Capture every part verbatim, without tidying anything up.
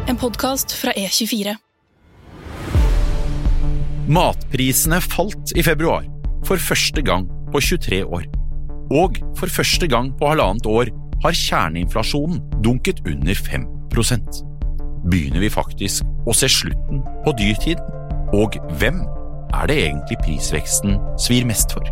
en podcast fra E tjuefire. Matprisene falt i februar, for første gang på tjuetre år. Og for første gang på halvannet år har kjerneinflasjonen dunket under fem prosent. Begynner vi faktisk å se slutten på dyrtiden? Og hvem er det egentlig prisveksten svir mest for?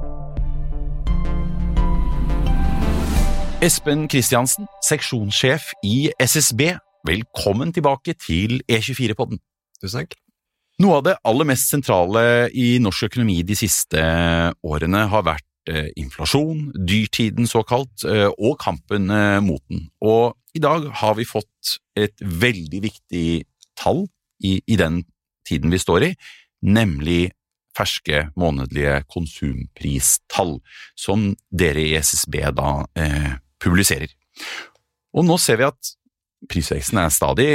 Espen Kristiansen, seksjonssjef i S S B, velkommen tilbake til E tjuefire-podden. Tusen takk. Noe av det aller mest sentrale i norsk økonomi de siste årene har vært inflasjon, dyrtiden såkalt, og kampen mot den. Og i dag har vi fått et veldig viktig tall i, i den tiden vi står i, nemlig ferske månedlige konsumpristall, som dere i S S B da eh, publiserer. Og nå ser vi at prisveksten er stadig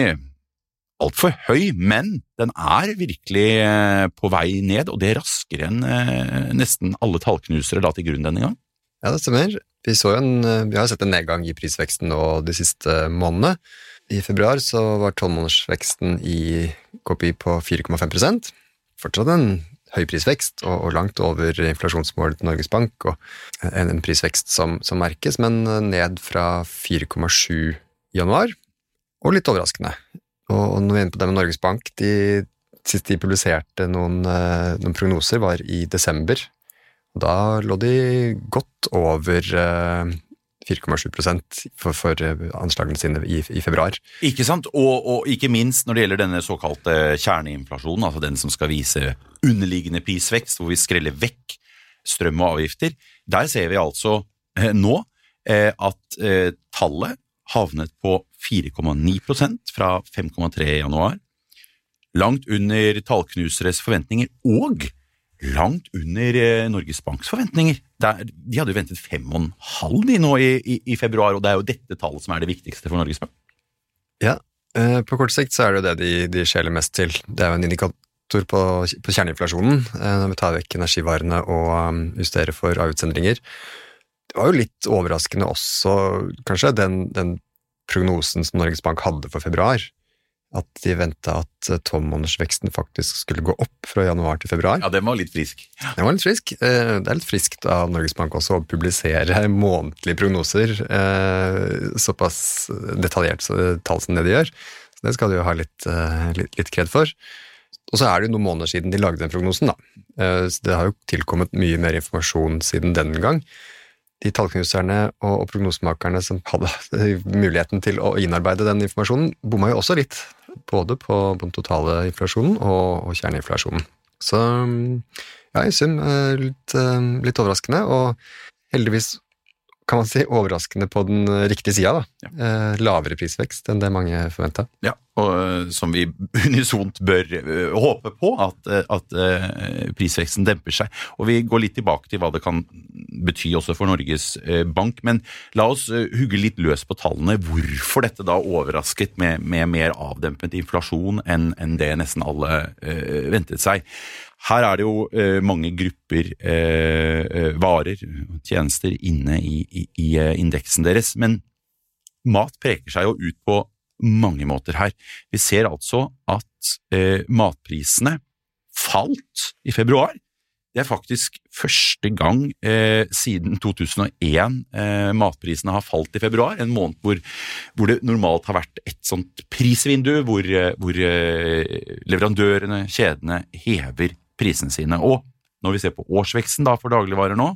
alt for høy, men den er virkelig eh, på vei ned, og det er raskere enn eh, nesten alle tallknusere la til grunn denne gang. Ja, det stemmer. Vi, så en, vi har sett en nedgang i prisveksten nå de siste månedene. I februar så var tolv-månedersveksten i K P I på fire komma fem prosent. Fortsatt en høy prisvekst, og, og langt over inflasjonsmålet til Norges Bank, og en, en prisvekst som, som merkes, men ned fra fire komma sju i januar, og litt overraskende. Og, og når vi er inne på det med Norges Bank, de siste de publiserte noen, noen prognoser var i desember, og da lå de godt over fire komma sju prosent for, for anslagene sine i, i februar. Ikke sant? Og, og ikke minst når det gjelder denne såkalte kjerneinflasjonen, altså den som skal vise underliggende prisvekst, hvor vi skreller vekk strøm og avgifter, der ser vi altså eh, nå eh, at eh, tallet havnet på fire komma ni prosent fra fem komma tre i januar, langt under tallknuseres forventninger, og langt under eh, Norges Banks forventninger. Der, de hadde jo ventet fem og en halv de nå i, i, i februar, og det er jo dette tallet som er det viktigste for Norges Bank. Ja, eh, på kort sikt så er det jo det de, de skjeler mest til. Det er jo en indikator på, på kjerneinflasjonen, eh, når vi tar vekk energivarene og um, justerer for avgiftsendringer. Det var jo litt overraskende også, kanskje, den, den prognosen som Norges Bank hadde for februar, at de ventet at tolv-månedersveksten faktisk skulle gå opp fra januar til februar. Ja, den var litt frisk. Ja. Den var litt frisk. Det er litt friskt av Norges Bank også å publisere månedlige prognoser, såpass detaljert tall som det de gjør. Så det skal de jo ha litt, litt, litt kred for. Og så er det jo noen måneder siden de lagde den prognosen, da. Så det har jo tilkommet mye mer informasjon siden den gang. De tallknuserne og, og prognosemakerne som hadde muligheten til å innarbeide den informasjonen, bomma jo også litt, både på, på den totale inflasjonen og, og kjerneinflasjonen. Så ja, i sum litt, litt overraskende, og heldigvis kan man si overraskende på den riktige sida, da. Ja. Eh, lavere prisvekst enn det mange forventet. Ja, og som vi unisont bør uh, håpe på, at, at uh, prisveksten demper seg. Og vi går litt tilbake til hva det kan bety også for Norges uh, Bank, men la oss uh, hugge litt løs på tallene. Hvorfor dette da overrasket med, med mer avdempet inflasjon enn, enn det nesten alle uh, ventet seg? Her er det jo eh, mange grupper eh, varer, tjenester inne i, i, i indeksen deres, men mat preker seg jo ut på mange måter her. Vi ser altså at eh, matprisene falt i februar. Det er faktisk første gang eh, siden to tusen og en eh, matprisene har falt i februar, en måned hvor, hvor det normalt har vært et sånt prisvindu, hvor, hvor eh, leverandørene, kjedene hever prisene sine. Og når vi ser på årsveksten da for dagligvarer nå,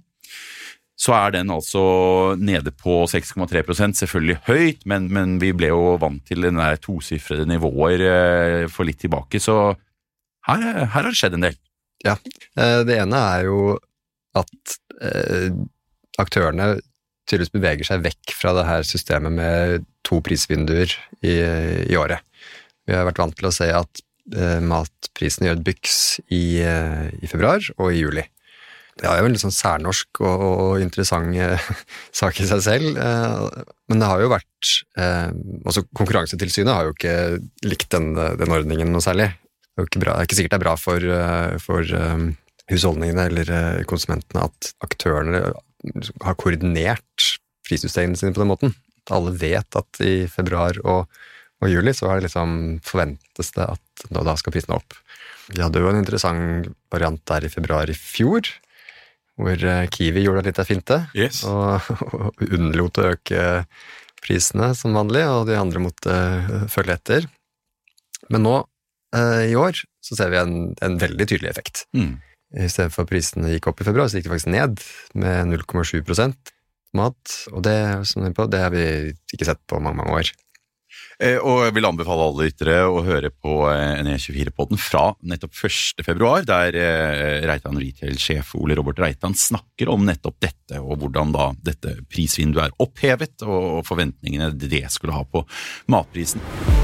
så er den altså nede på seks komma tre prosent, selvfølgelig høyt, men, men vi ble jo vant til den der tosifrede nivåer eh, for litt tilbake, så her, her har det skjedd en del. Ja, det ene er jo at eh, aktørene tydeligvis beveger seg vekk fra det her systemet med to prisvinduer i, i året. Vi har vært vant til å se at eh, matprisene gjør et byks i, eh, i februar og i juli. Det er jo en litt sånn særnorsk og, og interessant eh, sak i seg selv, eh, men det har jo vært, eh, altså Konkurransetilsynet har jo ikke likt den, den ordningen noe særlig. Det er jo ikke bra, det er ikke sikkert det er bra for, for um, husholdningene eller uh, konsumentene at aktørene har koordinert prisjusteringene sine på den måten. Alle vet at i februar og, og juli, så er det liksom, forventes det at da, da skal prisene opp. Vi hadde jo en interessant variant der i februar i fjor, hvor Kiwi gjorde det litt av finte, Yes. og, og unnlot å øke prisene som vanlig, og de andre måtte følge etter. Men nå, eh, i år, så ser vi en, en veldig tydelig effekt. Mm. I stedet for prisene gikk opp i februar, så gikk det faktisk ned med null komma sju prosent mat, og det, som er på, det har vi ikke sett på mange, mange år. Eh, og jeg vil anbefale alle lyttere å høre på eh, en E tjuefire-podden fra nettopp første februar, der eh, Reitan Retail-sjef Ole Robert Reitan snakker om nettopp dette, og hvordan da dette prisvinduet er opphevet, og forventningene det skulle ha på matprisen.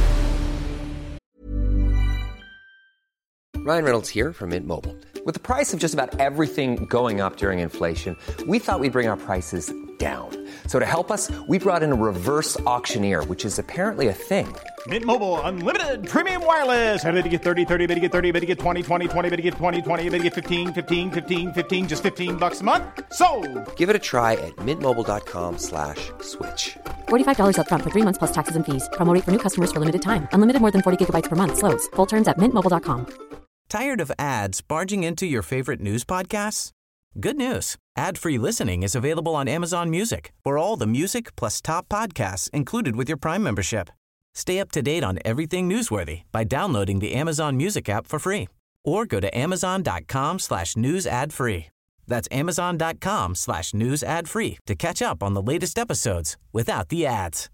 Ryan Reynolds here from Mint Mobile. With the price of just about everything going up during inflation, we thought we'd bring our prices down. So to help us, we brought in a reverse auctioneer, which is apparently a thing. Mint Mobile Unlimited Premium Wireless. How to get thirty, thirty, how to get thirty, how to get twenty, twenty, twenty, how to get twenty, twenty, how to get fifteen, fifteen, fifteen, fifteen, just fifteen bucks a month? Sold! Give it a try at mintmobile.com slash switch. forty-five dollars up front for three months plus taxes and fees. Promo rate for new customers for limited time. Unlimited more than forty gigabytes per month. Slows full terms at mint mobile dot com. Tired of ads barging into your favorite news podcasts? Good news. Ad-free listening is available on Amazon Music for all the music plus top podcasts included with your Prime membership. Stay up to date on everything newsworthy by downloading the Amazon Music app for free or go to amazon.com slash news ad free. That's amazon.com slash news ad free to catch up on the latest episodes without the ads.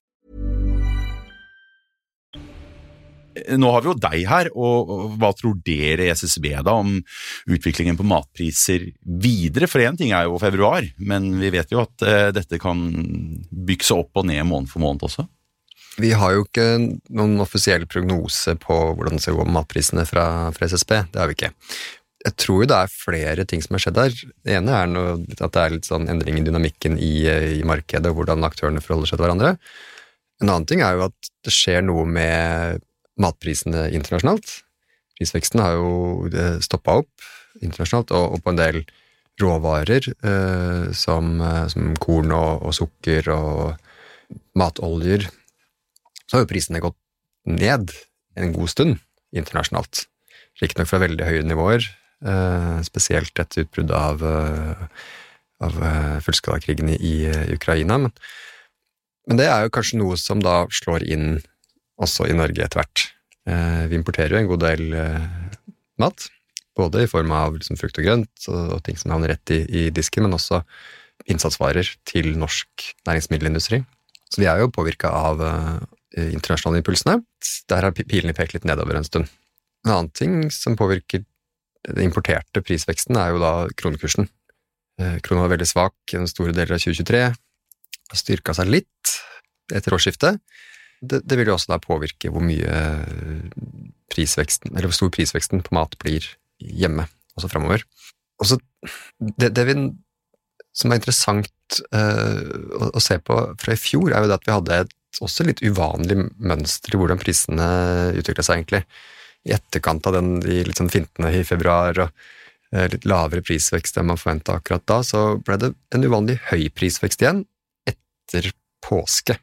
Nå har vi jo deg her, og, og hva tror dere i S S B da om utviklingen på matpriser videre? For en ting er jo februar, men vi vet jo at uh, dette kan bygge seg opp og ned måned for måned også. Vi har jo ikke noen offisiell prognose på hvordan det skal gå med matprisene fra, fra S S B, det har vi ikke. Jeg tror jo det er flere ting som har skjedd der. Det ene er noe, at det er litt sånn endring i dynamikken i, i markedet, og hvordan aktørene forholder seg til hverandre. En annen ting er jo at det skjer noe med matprisene internasjonalt. Prisveksten har jo stoppet opp internasjonalt, og, og på en del råvarer eh, som, som korn og, og sukker og matoljer, så har jo prisene gått ned en god stund internasjonalt. Riktig nok fra veldig høye nivåer, eh, spesielt etter utbruddet av, av fullskalakrigen i, i Ukraina. Men, men det er jo kanskje noe som da slår inn også i Norge etter hvert. Eh, vi importerer jo en god del eh, mat, både i form av liksom, frukt og grønt og, og ting som havner rett i, i disken, men også innsatsvarer til norsk næringsmiddelindustri. Så vi er jo påvirket av eh, internasjonale impulsene. Der har pilene pekt litt nedover en stund. En annen ting som påvirker den importerte prisveksten er jo da kronekursen. Eh, kronen var veldig svak i en store del av tjue tjuetre, har styrket seg litt etter årsskiftet. Det, det vil jo også da påvirke hvor mye prisveksten, eller hvor stor prisveksten på mat blir hjemme, også fremover. Og så, det, det vi, som er interessant uh, å, å se på fra i fjor, er jo det at vi hadde et også litt uvanlig mønster i hvordan prisene utviklet seg egentlig. I etterkant av den, de litt sånn fintene i februar, og uh, litt lavere prisvekst enn man forventet akkurat da, så ble det en uvanlig høy prisvekst igjen etter påske.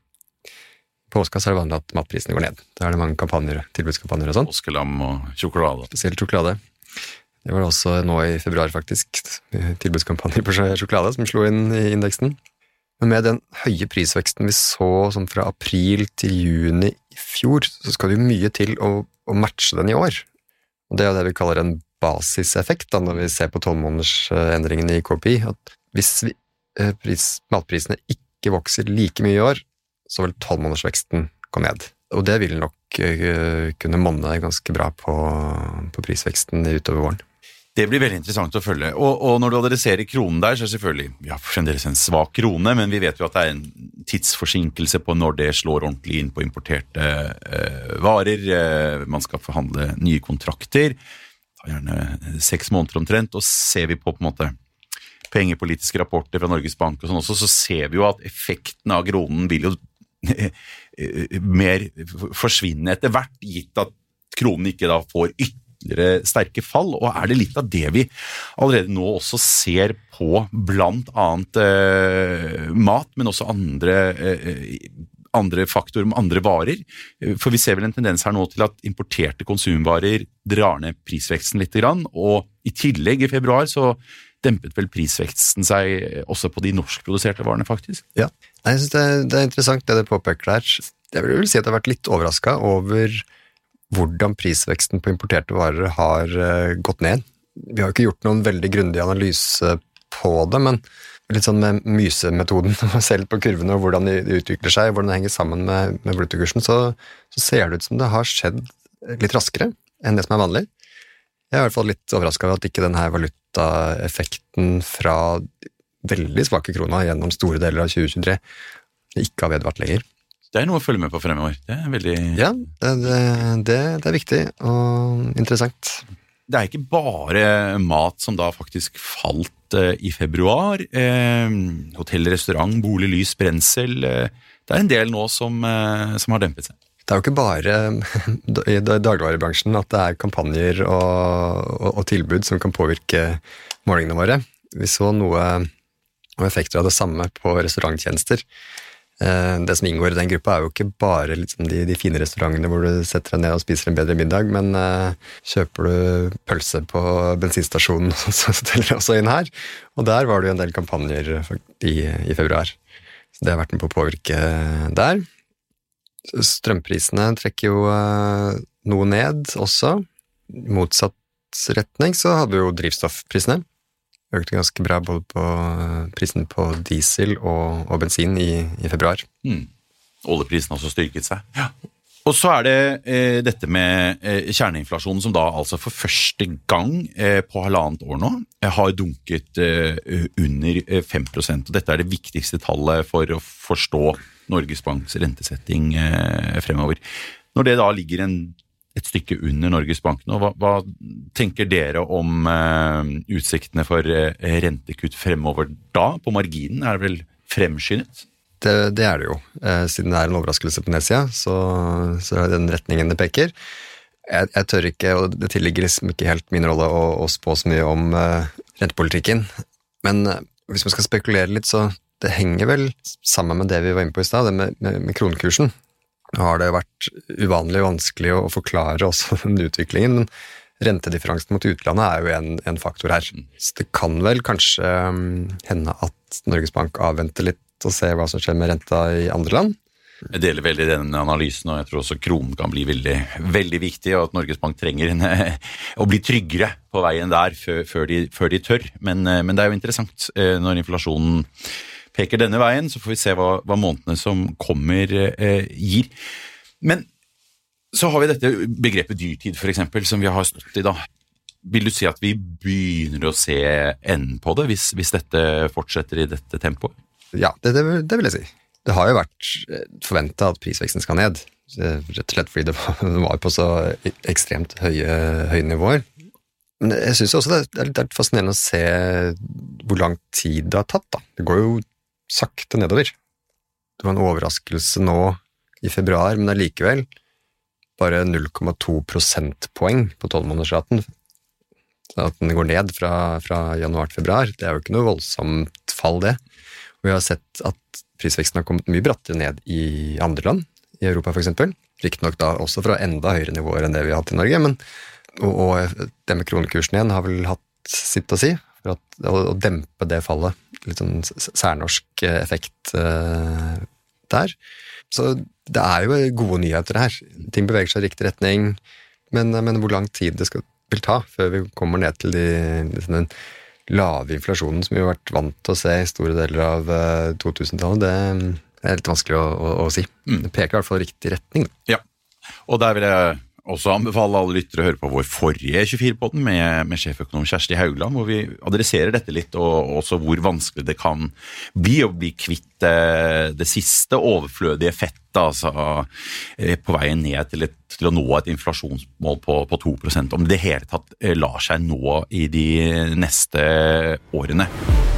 Påska så er det vanlig at matprisene går ned. Da er det mange kampanjer, tilbudskampanjer og sånn. Påskelam og sjokolade. Spesielt sjokolade. Det var det også nå i februar faktisk, tilbudskampanjer på sjokolade som slo inn i indeksen. Men med den høye prisveksten vi så som fra april til juni i fjor, så skal det jo mye til å, å matche den i år. Og det er det vi kaller en basiseffekt, da, når vi ser på tolv-månedersendringene i K P I, at hvis vi, pris, matprisene ikke vokser like mye i år, så vil tolv-månedersveksten gå ned. Og det vil nok uh, kunne monne ganske bra på, på prisveksten utover våren. Det blir veldig interessant å følge. Og, og når du adresserer kronen der, så er selvfølgelig, ja, fremdeles en svak krone, men vi vet jo at det er en tidsforsinkelse på når det slår ordentlig inn på importerte uh, varer. Uh, man skal forhandle nye kontrakter, gjerne seks måneder omtrent, og ser vi på på en måte pengepolitiske rapporter fra Norges Bank og sånn også, så ser vi jo at effekten av kronen vil jo mer forsvinne etter hvert, gitt at kronen ikke da får ytterligere sterke fall, og er det litt av det vi allerede nå også ser på blant annet eh, mat, men også andre, eh, andre faktorer med andre varer, for vi ser vel en tendens her nå til at importerte konsumvarer drar ned prisveksten litt grann, og i tillegg i februar så dempet vel prisveksten seg også på de norskproduserte varene faktisk. Ja, jeg synes det, det er interessant det du påpeker der. Jeg vil si at jeg har vært litt overrasket over hvordan prisveksten på importerte varer har gått ned. Vi har ikke gjort noen veldig grundig analyse på det, men litt sånn med mysemetoden, selv på kurvene og hvordan de utvikler seg, hvordan det henger sammen med, med valutakursen, så, så ser det ut som det har skjedd litt raskere enn det som er vanlig. Jeg er i hvert fall litt overrasket over at ikke denne valutaeffekten fra veldig svake kroner gjennom store deler av tjue tjuetre ikke har vedvart lenger. Det er noe å følge med på fremover. Det er veldig... Ja, det, det, det er viktig og interessant. Det er ikke bare mat som da faktisk falt eh, i februar. Eh, hotell, restaurant, bolig, lys, brensel. Eh, det er en del nå som, eh, som har dempet seg. Det er jo ikke bare i dagligvarebransjen at det er kampanjer og, og, og tilbud som kan påvirke målingene våre. Vi så noe og effekter av det samme på restauranttjenester. Det som inngår i den gruppa er jo ikke bare liksom de, de fine restaurantene hvor du setter deg ned og spiser en bedre middag, men uh, kjøper du pølse på bensinstasjonen, så teller det også inn her. Og der var det jo en del kampanjer i, i februar. Så det har vært med på å påvirke der. Strømprisene trekker jo uh, noe ned også. I motsatt retning så hadde vi jo drivstoffprisene. Økte ganske bra både på prisen på diesel og, og bensin i, i februar. Mm. Oljeprisen har også styrket seg. Ja. Og så er det eh, dette med eh, kjerneinflasjonen som da altså for første gang eh, på halvannet år nå eh, har dunket eh, under eh, fem prosent. Og dette er det viktigste tallet for å forstå Norges Banks rentesetting eh, fremover. Når det da ligger en et stykke under Norges Bank nå. Hva, hva tenker dere om uh, utsiktene for uh, rentekutt fremover da? På marginen er det vel fremskyndet? Det, det er det jo. Eh, siden det er en overraskelse på nedsida, så, så er det den retningen det peker. Jeg, jeg tør ikke, og det tilligger liksom ikke helt min rolle å, å spå så mye om uh, rentepolitikken. Men uh, hvis man skal spekulere litt, så det henger vel sammen med det vi var inne på i sted, det med, med, med kronekursen. Nå har det vært uvanlig vanskelig å forklare også den utviklingen, men rentedifferansen mot utlandet er jo en, en faktor her. Så det kan vel kanskje um, hende at Norges Bank avventer litt og ser hva som skjer med renta i andre land. Jeg deler veldig den analysen, og jeg tror også kronen kan bli veldig, veldig viktig, og at Norges Bank trenger en, å bli tryggere på veien der før, før, de, før de tør. Men, men det er jo interessant når inflasjonen peker denne veien, så får vi se hva, hva månedene som kommer eh, gir. Men så har vi dette begrepet dyrtid, for eksempel, som vi har stått i da. Vil du si at vi begynner å se enden på det, hvis, hvis dette fortsetter i dette tempoet? Ja, det, det, det vil jeg si. Det har jo vært forventet at prisveksten skal ned, rett og slett fordi det var, det var på så ekstremt høye, høye nivåer. Men jeg synes også det er, det er fascinerende å se hvor lang tid det har tatt da. Det går jo sakte nedover. Det var en overraskelse nå i februar, men det er likevel bare null komma to prosentpoeng på tolv-månedersraten. Så at den går ned fra, fra januar til februar, det er jo ikke noe voldsomt fall det. Og vi har sett at prisveksten har kommet mye brattere ned i andre land, i Europa for eksempel. Riktignok da også fra enda høyere nivåer enn det vi har hatt i Norge, men og, og det med kronekursen igjen har vel hatt sitt å si, for at, å, å dempe det fallet. Litt sånn særnorsk effekt uh, der. Så det er jo gode nyheter her. Ting beveger seg i riktig retning, men, men hvor lang tid det skal, vil ta før vi kommer ned til de, liksom den lave inflasjonen som vi har vært vant til å se i store deler av uh, to-tusentallet, det er litt vanskelig å, å, å si. Det peker i hvert fall i riktig retning. Ja, og der vil jeg også anbefale alle lyttere å høre på vår forrige tjuefire-podden med, med sjeføkonom Kjersti Haugland, hvor vi adresserer dette litt, og også hvor vanskelig det kan bli å bli kvitt det, det siste overflødige fettet, altså på veien ned til, et, til å nå et inflasjonsmål på, på to prosent, om det hele tatt lar seg nå i de neste årene.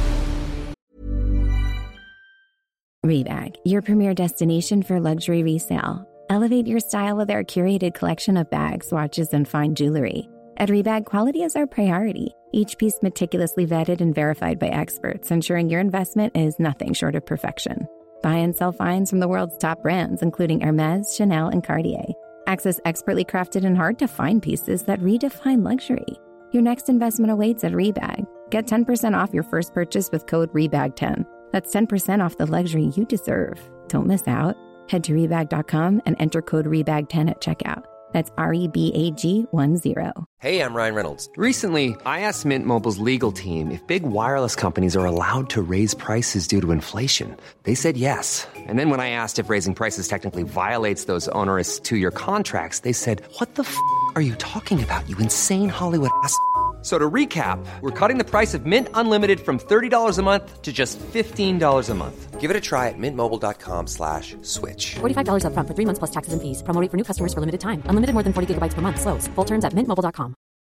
Rebag, your premier destination for luxury resale. Elevate your style with our curated collection of bags, watches, and fine jewelry. At Rebag, quality is our priority. Each piece meticulously vetted and verified by experts, ensuring your investment is nothing short of perfection. Buy and sell finds from the world's top brands, including Hermes, Chanel, and Cartier. Access expertly crafted and hard-to-find pieces that redefine luxury. Your next investment awaits at Rebag. Get ten percent off your first purchase with code rebag ten. That's ten percent off the luxury you deserve. Don't miss out. Head to rebag dot com and enter code rebag ten at checkout. That's R E B A G one zero. Hey, I'm Ryan Reynolds. Recently, I asked Mint Mobile's legal team if big wireless companies are allowed to raise prices due to inflation. They said yes. And then when I asked if raising prices technically violates those onerous two-year contracts, they said, what the f*** are you talking about, you insane Hollywood ass f- So to recap, we're cutting the price of Mint Unlimited from thirty dollars a month to just fifteen dollars a month. Give it a try at mintmobile.com slash switch. forty-five dollars up front for three months plus taxes and fees. Promo rate for new customers for limited time. Unlimited more than forty gigabytes per month. Slows full terms at mint mobile dot com.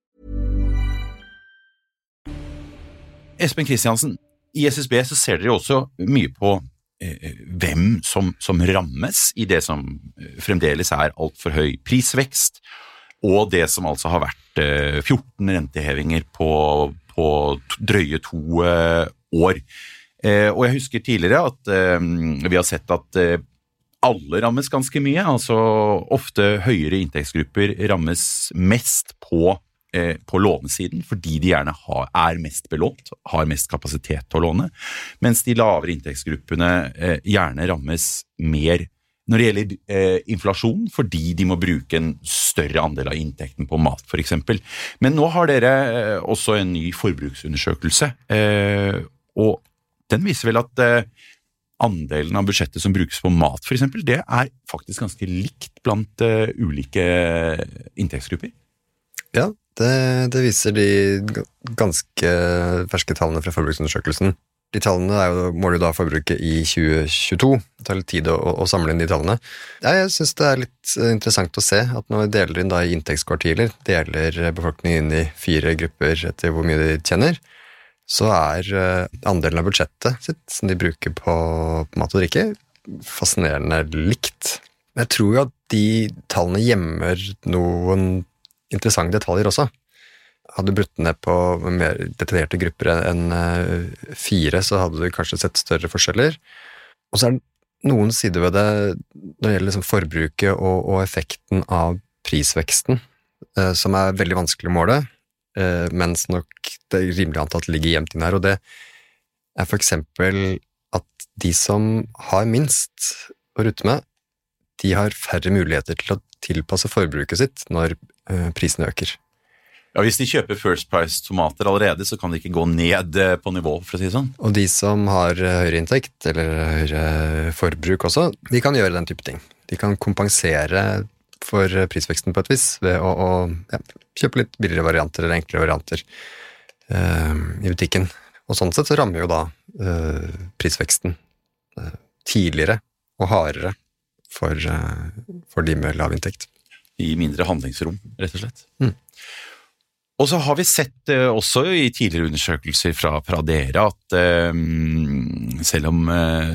Espen Kristiansen, i S S B så ser dere også mye på eh, hvem som, som rammes i det som fremdeles er alt for høy prisvekst, og det som altså har vært eh, fjorten rentehevinger på, på drøye to eh, år. Eh, og jeg husker tidligere at eh, vi har sett at eh, alle rammes ganske mye, altså ofte høyere inntektsgrupper rammes mest på, eh, på lånesiden, fordi de gjerne har, er mest belånt, har mest kapasitet til å låne, mens de lavere inntektsgruppene eh, gjerne rammes mer når det gjelder eh, inflasjon, fordi de må bruke en større andel av inntekten på mat, for eksempel. Men nå har dere eh, også en ny forbruksundersøkelse, eh, og den viser vel at eh, andelen av budsjettet som brukes på mat, for eksempel, det er faktisk ganske likt blant uh, ulike inntektsgrupper. Ja, det, det viser de ganske ferske tallene fra forbruksundersøkelsen. De tallene er jo, måler jo da forbruket i tjue tjueto. Det tar litt tid å, å samle inn de tallene. Jeg synes det er litt interessant å se at når vi deler inn da i inntektskvartiler, deler befolkningen inn i fire grupper etter hvor mye de tjener, så er andelen av budsjettet sitt som de bruker på, på mat og drikke fascinerende likt. Jeg tror jo at de tallene gjemmer noen interessante detaljer også. Hadde brutt ned på mer detaljerte grupper enn fire, så hadde du kanskje sett større forskjeller. Og så er det noen sider ved det når det gjelder liksom forbruket og, og effekten av prisveksten, eh, som er veldig vanskelig å måle, eh, mens nok det er rimelig antatt ligger gjemt inn her. Og det er for eksempel at de som har minst å rutte med, de har færre muligheter til å tilpasse forbruket sitt når eh, prisene øker. Ja, hvis de kjøper First Price tomater allerede, så kan de ikke gå ned på nivå, for å si det sånn. Og de som har høyere inntekt, eller høyere forbruk også, de kan gjøre den type ting. De kan kompensere for prisveksten på et vis, ved å, å ja, kjøpe litt billigere varianter, eller enklere varianter uh, i butikken. Og sånn sett så rammer jo da uh, prisveksten uh, tidligere og hardere for, uh, for de med lav inntekt. I mindre handlingsrom, rett og slett. Mm. Og så har vi sett eh, også i tidligere undersøkelser fra, fra dere at eh, selv om eh,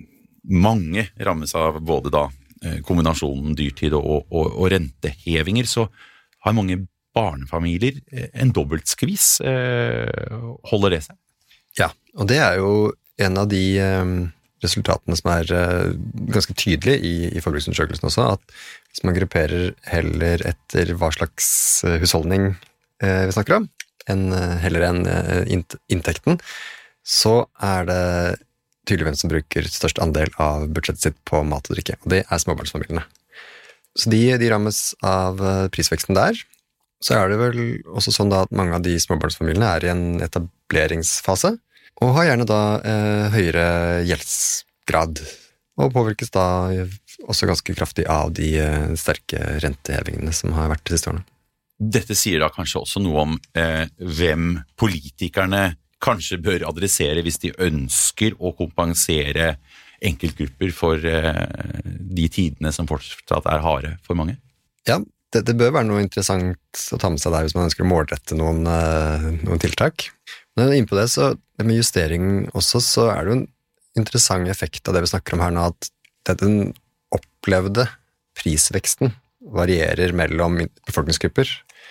mange rammes av både da eh, kombinasjonen dyrtid og, og, og rentehevinger, så har mange barnefamilier eh, en dobbeltskvis. Eh, holder det seg? Ja, og det er jo en av de eh, resultatene som er eh, ganske tydelige i, i forbruksundersøkelsen også, at hvis man grupperer heller etter hva slags husholdning vi snakker om, enn heller enn inntekten, så er det tydelig hvem som bruker størst andel av budsjettet sitt på mat og drikke, og det er småbarnsfamiliene. Så de, de rammes av prisveksten der. Så er det vel også sånn da at mange av de småbarnsfamiliene er i en etableringsfase, og har gjerne da eh, høyere gjeldsgrad, og påvirkes da også ganske kraftig av de eh, sterke rentehevingene som har vært de siste årene. Dette sier da kanskje også noe om eh, hvem politikerne kanskje bør adressere hvis de ønsker å kompensere enkeltgrupper for eh, de tidene som fortsatt er harde for mange. Ja, det, det bør være noe interessant å ta med seg der hvis man ønsker å målrette noen, eh, noen tiltak. Men innpå det, så med justering også, så er det jo en interessant effekt av det vi snakker om her nå, at det den opplevde prisveksten varierer mellom befolkningsgrupper,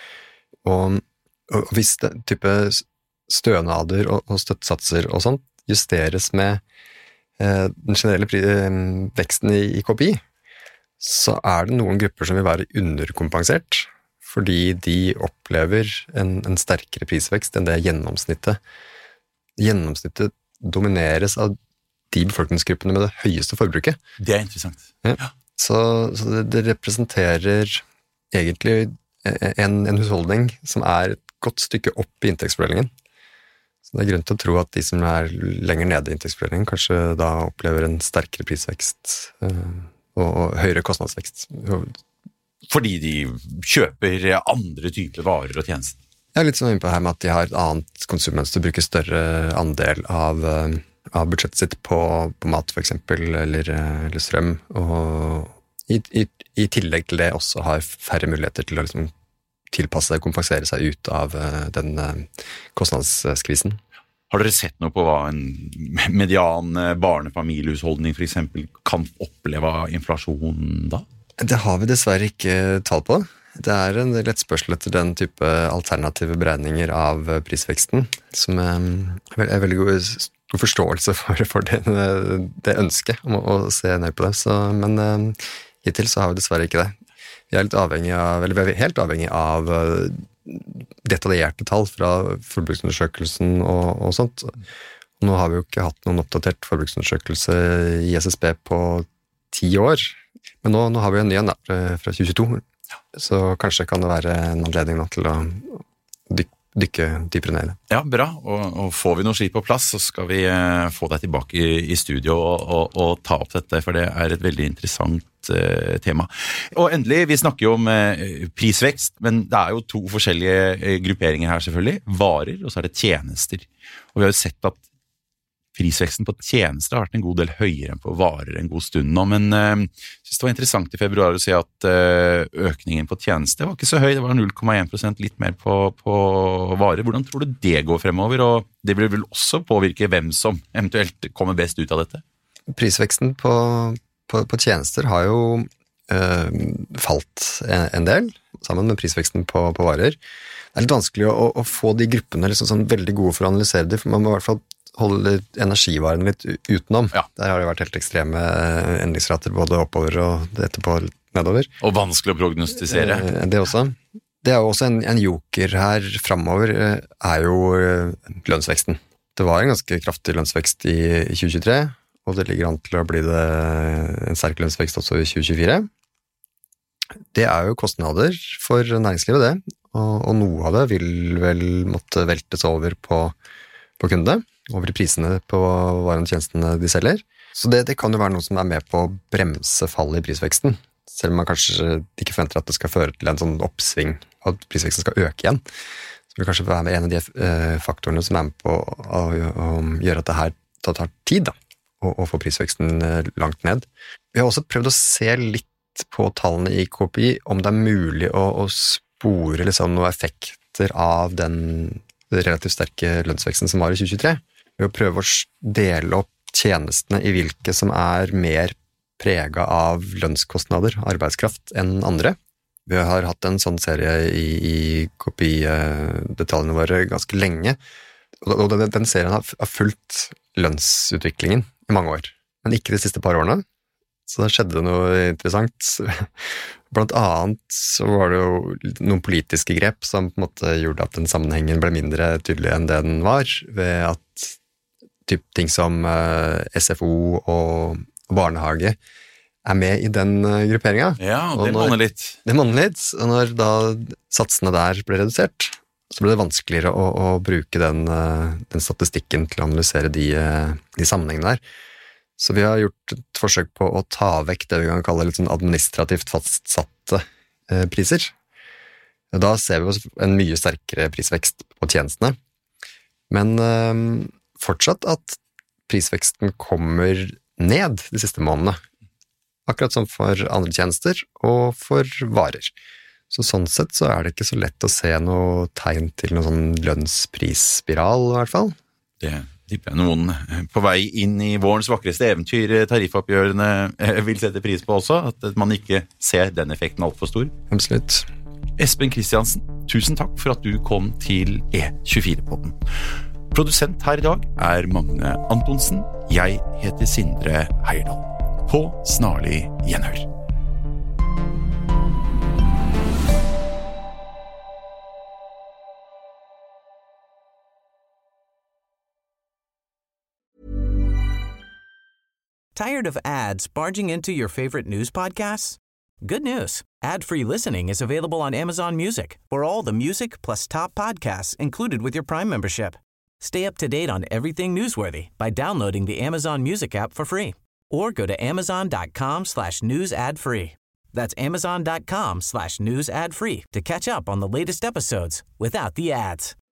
og, og hvis det type stønader og, og støttesatser og sånt justeres med den generelle pri- veksten i, i K P I, så er det noen grupper som vil være underkompensert, fordi de opplever en, en sterkere prisvekst enn det gjennomsnittet. Gjennomsnittet domineres av de befolkningsgruppene med det høyeste forbruket. Det er interessant. Ja. Så, så det, det representerer egentlig en, en husholdning som er et godt stykke opp i inntektsfordelingen. Så det er grunn til å tro at de som er lenger nede i inntektsfordelingen kanskje da opplever en sterkere prisvekst øh, og, og høyere kostnadsvekst. Fordi de kjøper andre typer varer og tjenester. Jeg er litt sånn inne på her med at de har et annet konsummønster, bruker større andel av, av budsjettet sitt på, på mat for eksempel, eller, eller strøm, og i, i, i tillegg til det også har færre muligheter til å liksom tilpasse og kompensere seg ut av den kostnadsskvisen. Har dere sett noe på hva en median barnefamiliehusholdning for eksempel kan oppleve av inflasjon da? Det har vi dessverre ikke tall på. Det er en lett spørsmål etter den type alternative beregninger av prisveksten, som er veldig god, god forståelse for, for det, det ønsket om å, å se ned på det. Så, men uh, hittil så har vi dessverre ikke det. Vi er, litt avhengig av, eller vi er helt avhengig av uh, detaljerte tall fra forbruksundersøkelsen og, og sånt. Nå har vi jo ikke hatt noen oppdatert forbruksundersøkelse i S S B på ti år. Men nå, nå har vi en ny en da, fra tjue tjueto, så kanskje kan det være en anledning nå til å dykke, dykke dypere ned i det. Ja, bra. Og, og får vi noe slikt på plass, så skal vi eh, få deg tilbake i, i studio og, og, og ta opp dette, for det er et veldig interessant eh, tema. Og endelig, vi snakker jo om eh, prisvekst, men det er jo to forskjellige eh, grupperinger her selvfølgelig. Varer, og så er det tjenester. Og vi har jo sett at prisveksten på tjenester har vært en god del høyere enn på varer en god stund nå, men øh, jeg synes det var interessant i februar å si at øh, økningen på tjenester var ikke så høy, det var null komma én prosent litt mer på, på varer. Hvordan tror du det går fremover, og det vil vel også påvirke hvem som eventuelt kommer best ut av dette? Prisveksten på, på, på tjenester har jo øh, falt en, en del, sammen med prisveksten på, på varer. Det er litt vanskelig å, å få de gruppene liksom sånn veldig gode for å analysere det, for man må i hvert fall holde energivarene litt utenom. Ja. Der har det vært helt ekstreme endringsrater, både oppover og etterpå nedover. Og vanskelig å prognostisere. Det også. Det er jo også en, en joker her fremover, er jo lønnsveksten. Det var en ganske kraftig lønnsvekst i, i tjue tjuetre, og det ligger an til å bli det en sterk lønnsvekst også i tjue tjuefire. Det er jo kostnader for næringslivet, det, og, og noe av det vil vel måtte veltes over på, på kundene, over i prisene på varene og tjenestene de selger. Så det, det kan jo være noe som er med på å bremse fallet i prisveksten, selv om man kanskje ikke forventer at det skal føre til en sånn oppsving, at prisveksten skal øke igjen. Så vil kanskje være en av de eh, faktorene som er med på å, å, å gjøre at det her tar tid da, å, å få prisveksten eh, langt ned. Vi har også prøvd å se litt på tallene i K P I, om det er mulig å, å spore liksom, noen effekter av den relativt sterke lønnsveksten som var i tjue tjuetre. Ved å prøve å dele opp tjenestene i hvilke som er mer preget av lønnskostnader, arbeidskraft, enn andre. Vi har hatt en sånn serie i, i K P I-detaljene våre ganske lenge, og den, den serien har, har fulgt lønnsutviklingen i mange år, men ikke de siste par årene. Så da skjedde det noe interessant. Blant annet så var det jo noen politiske grep som på en måte gjorde at den sammenhengen ble mindre tydelig enn det den var, ved at typ ting som uh, S F O og barnehage er med i den uh, grupperingen. Ja, det monner litt. Det monner litt, og når da satsene der ble redusert, så ble det vanskeligere å, å bruke den, uh, den statistikken til å analysere de, uh, de sammenhengene der. Så vi har gjort et forsøk på å ta vekk det vi kan kalle litt sånn administrativt fastsatte uh, priser. Da ser vi en mye sterkere prisvekst på tjenestene. Men uh, fortsatt at prisveksten kommer ned de siste månedene. Akkurat som for andre tjenester og for varer. Så sånn sett så er det ikke så lett å se noe tegn til noen sånn lønnsprisspiral i hvert fall. Det tipper jeg noen på vei inn i vårens vakreste eventyr, tariffoppgjørene, vil sette pris på også, at man ikke ser den effekten alt for stor. Absolutt. Espen Kristiansen, tusen takk for at du kom til E tjuefire-podden. Produsent her i dag er Magne Antonsen. Jeg heter Sindre Heierdal. På snarlig gjenhør. Tired of ads barging into your favorite news podcasts? Good news. Ad-free listening is available on Amazon Music for all the music plus top podcasts included with your Prime membership. Stay up to date on everything newsworthy by downloading the Amazon Music app for free or go to amazon.com slash news ad free. That's amazon.com slash news ad free to catch up on the latest episodes without the ads.